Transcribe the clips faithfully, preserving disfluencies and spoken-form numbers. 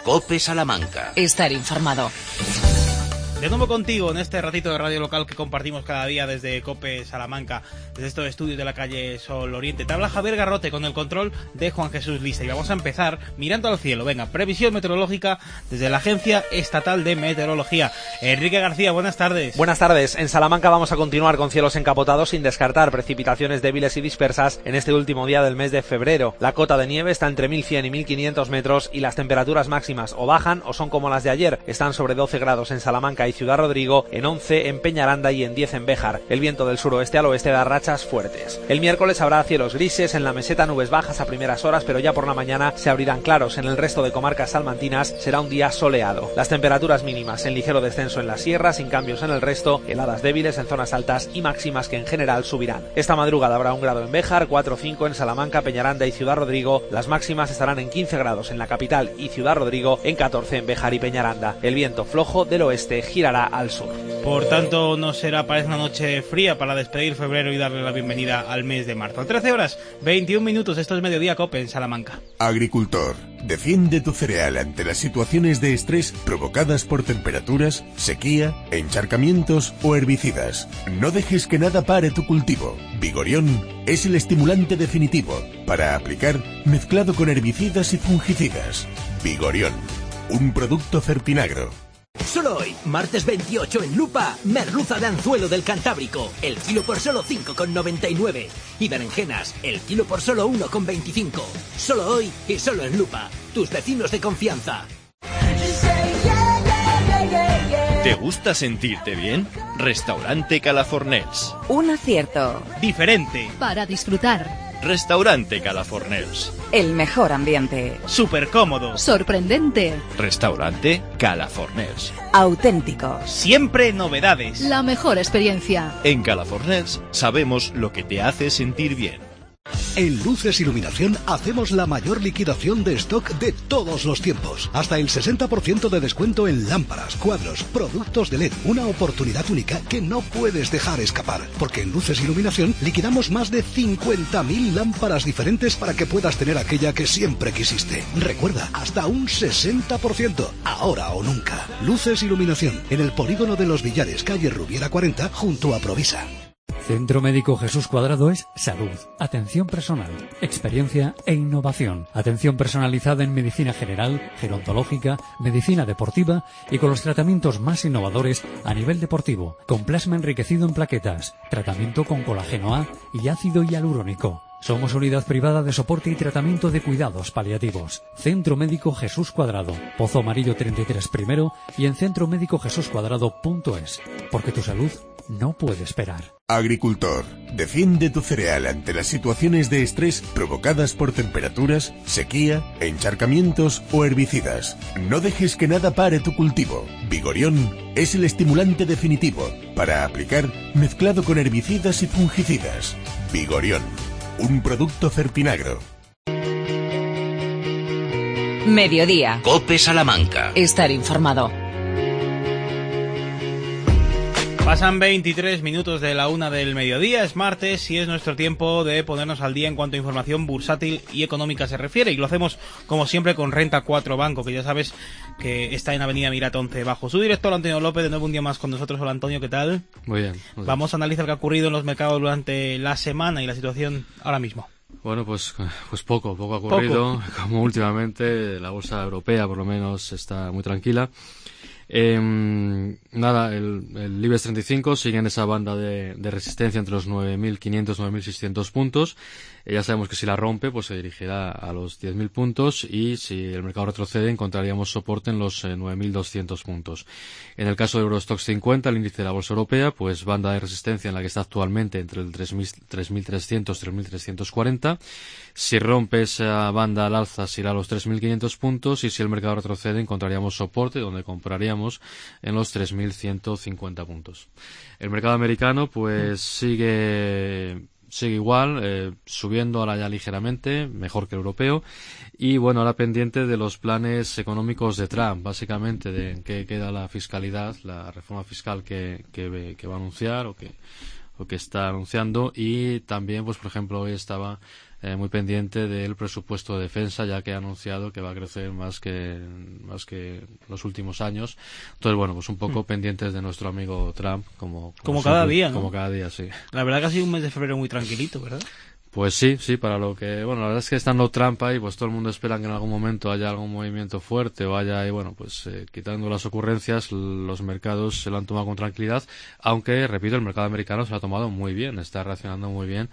COPE Salamanca. Estar informado. De nuevo contigo en este ratito de radio local que compartimos cada día desde COPE Salamanca, desde estos estudios de la calle Sol Oriente. Te habla Javier Garrote con el control de Juan Jesús Lista y vamos a empezar mirando al cielo. Venga, previsión meteorológica desde la Agencia Estatal de Meteorología. Enrique García, buenas tardes. Buenas tardes. En Salamanca vamos a continuar con cielos encapotados sin descartar precipitaciones débiles y dispersas en este último día del mes de febrero. La cota de nieve está entre mil cien y mil quinientos metros y las temperaturas máximas o bajan o son como las de ayer. Están sobre doce grados en Salamanca y Ciudad Rodrigo, en once en Peñaranda y en diez en Béjar. El viento del suroeste al oeste da rachas fuertes. El miércoles habrá cielos grises, en la meseta nubes bajas a primeras horas, pero ya por la mañana se abrirán claros. En el resto de comarcas salmantinas será un día soleado. Las temperaturas mínimas en ligero descenso en las sierras, sin cambios en el resto, heladas débiles en zonas altas y máximas que en general subirán. Esta madrugada habrá un grado en Béjar, cuatro o cinco en Salamanca, Peñaranda y Ciudad Rodrigo. Las máximas estarán en quince grados en la capital y Ciudad Rodrigo, en catorce en Béjar y Peñaranda. El viento flojo del oeste girará al sur. Por tanto, no será parece una noche fría para despedir febrero y darle la bienvenida al mes de marzo. trece horas, veintiún minutos, esto es Mediodía COPE en Salamanca. Agricultor, defiende tu cereal ante las situaciones de estrés provocadas por temperaturas, sequía, encharcamientos o herbicidas. No dejes que nada pare tu cultivo. Vigorión es el estimulante definitivo para aplicar mezclado con herbicidas y fungicidas. Vigorión, un producto Fertinagro. Solo hoy, martes veintiocho en Lupa, merluza de anzuelo del Cantábrico, el kilo por solo cinco con noventa y nueve. Y berenjenas, el kilo por solo uno con veinticinco. Solo hoy y solo en Lupa, tus vecinos de confianza. ¿Te gusta sentirte bien? Restaurante Calafornels. Un acierto. Diferente. Para disfrutar. Restaurante Calafornels. El mejor ambiente. Súper cómodo. Sorprendente. Restaurante Calafornels. Auténtico. Siempre novedades. La mejor experiencia. En Calafornels sabemos lo que te hace sentir bien. En Luces Iluminación hacemos la mayor liquidación de stock de todos los tiempos. Hasta el sesenta por ciento de descuento en lámparas, cuadros, productos de L E D. Una oportunidad única que no puedes dejar escapar. Porque en Luces Iluminación liquidamos más de cincuenta mil lámparas diferentes para que puedas tener aquella que siempre quisiste. Recuerda, hasta un sesenta por ciento. Ahora o nunca. Luces Iluminación. En el polígono de Los Villares, calle Rubiera cuarenta, junto a Provisa. Centro Médico Jesús Cuadrado es salud, atención personal, experiencia e innovación. Atención personalizada en medicina general, gerontológica, medicina deportiva y con los tratamientos más innovadores a nivel deportivo, con plasma enriquecido en plaquetas, tratamiento con colágeno A y ácido hialurónico. Somos unidad privada de soporte y tratamiento de cuidados paliativos. Centro Médico Jesús Cuadrado, Pozo Amarillo treinta y tres primero y en centro médico jesús cuadrado punto es. Porque tu salud no puede esperar. Agricultor, defiende tu cereal ante las situaciones de estrés provocadas por temperaturas, sequía, encharcamientos o herbicidas. No dejes que nada pare tu cultivo. Vigorión es el estimulante definitivo para aplicar mezclado con herbicidas y fungicidas. Vigorión, un producto Fertinagro. Mediodía. COPE Salamanca. Estar informado. Pasan veintitrés minutos de la una del mediodía, es martes y es nuestro tiempo de ponernos al día en cuanto a información bursátil y económica se refiere. Y lo hacemos, como siempre, con Renta cuatro Banco, que ya sabes que está en Avenida Mirat once bajo. Su director, Antonio López, de nuevo un día más con nosotros. Hola, Antonio, ¿qué tal? Muy bien. Muy bien. Vamos a analizar qué ha ocurrido en los mercados durante la semana y la situación ahora mismo. Bueno, pues, pues poco, poco ha ocurrido. Poco. Como últimamente la bolsa europea, por lo menos, está muy tranquila. Eh, nada, el, el IBEX treinta y cinco sigue en esa banda de, de resistencia entre los nueve mil quinientos y nueve mil seiscientos puntos. Eh, ya sabemos que si la rompe, pues se dirigirá a los diez mil puntos y si el mercado retrocede encontraríamos soporte en los eh, nueve mil doscientos puntos. En el caso de Eurostoxx cincuenta, el índice de la bolsa europea, pues banda de resistencia en la que está actualmente entre el tres mil trescientos y tres mil trescientos cuarenta. Si rompe esa banda al alza, se irá a los tres mil quinientos puntos y si el mercado retrocede encontraríamos soporte donde compraríamos en los tres mil ciento cincuenta puntos. El mercado americano pues sigue sigue igual, eh, subiendo ahora ya ligeramente, mejor que el europeo, y bueno, ahora pendiente de los planes económicos de Trump, básicamente de en qué queda la fiscalidad, la reforma fiscal que, que, que va a anunciar o que, o que está anunciando, y también, pues por ejemplo, hoy estaba eh, muy pendiente del presupuesto de defensa, ya que ha anunciado que va a crecer más que más que los últimos años. Entonces, bueno, pues un poco mm. pendientes de nuestro amigo Trump, como como, como cada día, ¿no? Como cada día, sí. La verdad que ha sido un mes de febrero muy tranquilito, ¿verdad? Pues sí, sí, para lo que, bueno, la verdad es que estando Trump ahí, pues todo el mundo espera que en algún momento haya algún movimiento fuerte o haya, y bueno, pues eh, quitando las ocurrencias, los mercados se lo han tomado con tranquilidad, aunque, repito, el mercado americano se lo ha tomado muy bien, está reaccionando muy bien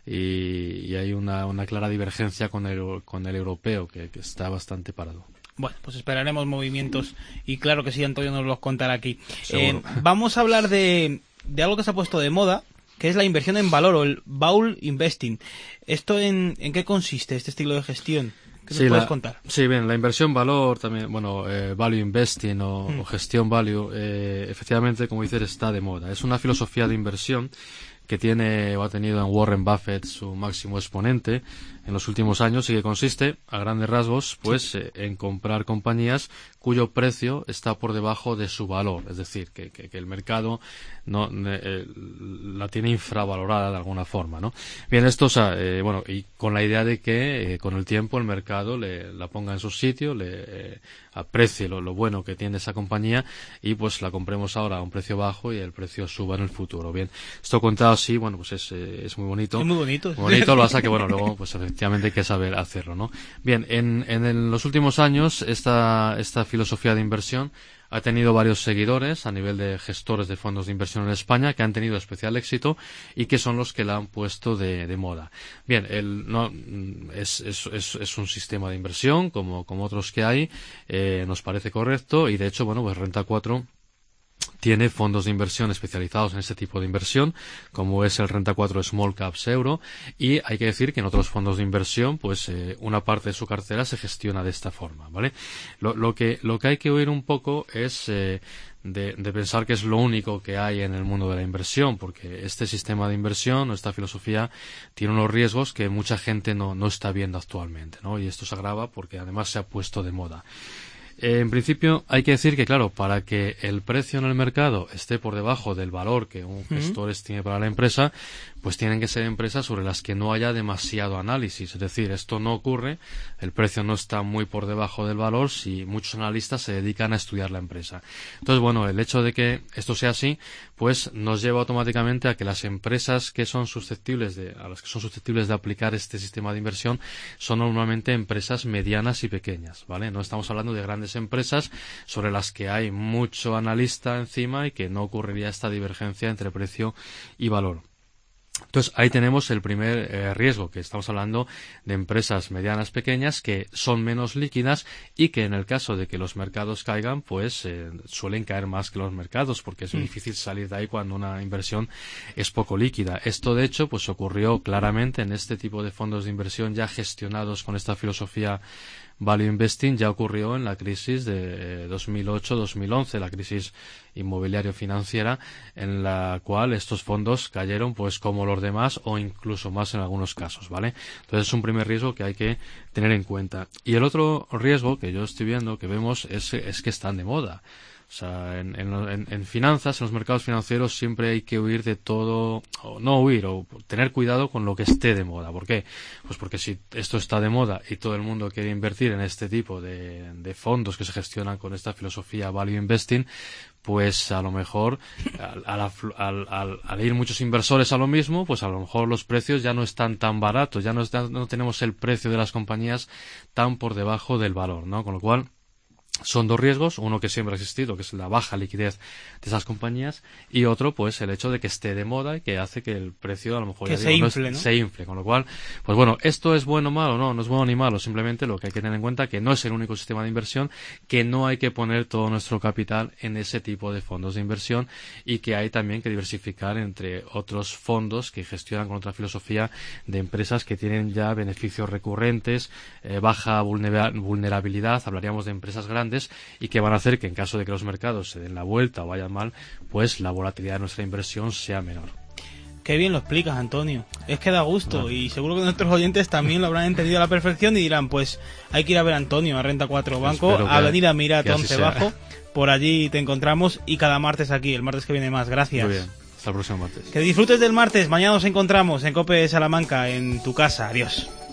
y, y hay una, una clara divergencia con el, con el europeo, que, que está bastante parado. Bueno, pues esperaremos movimientos y claro que sí, Antonio nos los contará aquí. Eh, vamos a hablar de, de algo que se ha puesto de moda, que es la inversión en valor o el Value Investing. ¿Esto en, en qué consiste, este estilo de gestión? ¿Qué nos sí, puedes la, contar? Sí, bien, la inversión valor, también, bueno, eh, Value Investing o, mm. o gestión value, eh, efectivamente, como dices, está de moda. Es una filosofía de inversión que tiene o ha tenido en Warren Buffett su máximo exponente en los últimos años y que consiste, a grandes rasgos, pues sí. eh, en comprar compañías cuyo precio está por debajo de su valor, es decir, que, que, que el mercado no eh, la tiene infravalorada de alguna forma, ¿no? Bien, esto, o sea, eh, bueno, y con la idea de que eh, con el tiempo el mercado le la ponga en su sitio, le eh, aprecie lo, lo bueno que tiene esa compañía y pues la compremos ahora a un precio bajo y el precio suba en el futuro. Bien, esto contado así, bueno, pues es, eh, es muy bonito. Es muy bonito. Muy bonito, lo pasa que, bueno, luego, pues efectivamente hay que saber hacerlo, ¿no? Bien, en, en el, los últimos años esta, esta filosofía de inversión ha tenido varios seguidores a nivel de gestores de fondos de inversión en España que han tenido especial éxito y que son los que la han puesto de, de moda. Bien, el, no, es, es, es, es un sistema de inversión como, como otros que hay, eh, nos parece correcto y de hecho, bueno, pues Renta cuatro tiene fondos de inversión especializados en este tipo de inversión, como es el Renta cuatro Small Caps Euro, y hay que decir que en otros fondos de inversión, pues eh, una parte de su cartera se gestiona de esta forma, ¿vale? Lo, lo que lo que hay que oír un poco es eh, de, de pensar que es lo único que hay en el mundo de la inversión, porque este sistema de inversión, esta filosofía, tiene unos riesgos que mucha gente no, no está viendo actualmente, ¿no? Y esto se agrava porque además se ha puesto de moda. Eh, en principio hay que decir que, claro, para que el precio en el mercado esté por debajo del valor que un gestor estime para la empresa, pues tienen que ser empresas sobre las que no haya demasiado análisis. Es decir, esto no ocurre, el precio no está muy por debajo del valor si muchos analistas se dedican a estudiar la empresa. Entonces, bueno, el hecho de que esto sea así, pues nos lleva automáticamente a que las empresas que son susceptibles de, a las que son susceptibles de aplicar este sistema de inversión son normalmente empresas medianas y pequeñas, ¿vale? No estamos hablando de grandes empresas sobre las que hay mucho analista encima y que no ocurriría esta divergencia entre precio y valor. Entonces ahí tenemos el primer eh, riesgo, que estamos hablando de empresas medianas pequeñas que son menos líquidas y que en el caso de que los mercados caigan pues eh, suelen caer más que los mercados porque es muy difícil salir de ahí cuando una inversión es poco líquida. Esto de hecho pues ocurrió claramente en este tipo de fondos de inversión ya gestionados con esta filosofía Value Investing, ya ocurrió en la crisis de dos mil ocho dos mil once, la crisis inmobiliario-financiera, en la cual estos fondos cayeron pues como los demás o incluso más en algunos casos, ¿vale? Entonces es un primer riesgo que hay que tener en cuenta. Y el otro riesgo que yo estoy viendo, que vemos, es, es que están de moda. O sea, en, en, en finanzas, en los mercados financieros siempre hay que huir de todo, o no huir, o tener cuidado con lo que esté de moda. ¿Por qué? Pues porque si esto está de moda y todo el mundo quiere invertir en este tipo de, de fondos que se gestionan con esta filosofía Value Investing, pues a lo mejor al, al, al, al, al ir muchos inversores a lo mismo, pues a lo mejor los precios ya no están tan baratos, ya no, están, no tenemos el precio de las compañías tan por debajo del valor, ¿no? Con lo cual son dos riesgos, uno que siempre ha existido, que es la baja liquidez de esas compañías, y otro, pues, el hecho de que esté de moda y que hace que el precio, a lo mejor, que ya se, digo, infle, no es, ¿no? se infle. Con lo cual, pues bueno, ¿esto es bueno o malo? No, no es bueno ni malo. Simplemente lo que hay que tener en cuenta que no es el único sistema de inversión, que no hay que poner todo nuestro capital en ese tipo de fondos de inversión y que hay también que diversificar entre otros fondos que gestionan con otra filosofía de empresas que tienen ya beneficios recurrentes, eh, baja vulnerabilidad, hablaríamos de empresas grandes y que van a hacer que en caso de que los mercados se den la vuelta o vayan mal, pues la volatilidad de nuestra inversión sea menor. Qué bien lo explicas, Antonio. Es que da gusto, bueno. Y seguro que nuestros oyentes también lo habrán entendido a la perfección y dirán, pues hay que ir a ver a Antonio a Renta cuatro Banco, a venir a Mirat once Bajo, por allí te encontramos y cada martes aquí, el martes que viene más. Gracias. Muy bien, hasta el próximo martes. Que disfrutes del martes, mañana nos encontramos en COPE Salamanca, en tu casa. Adiós.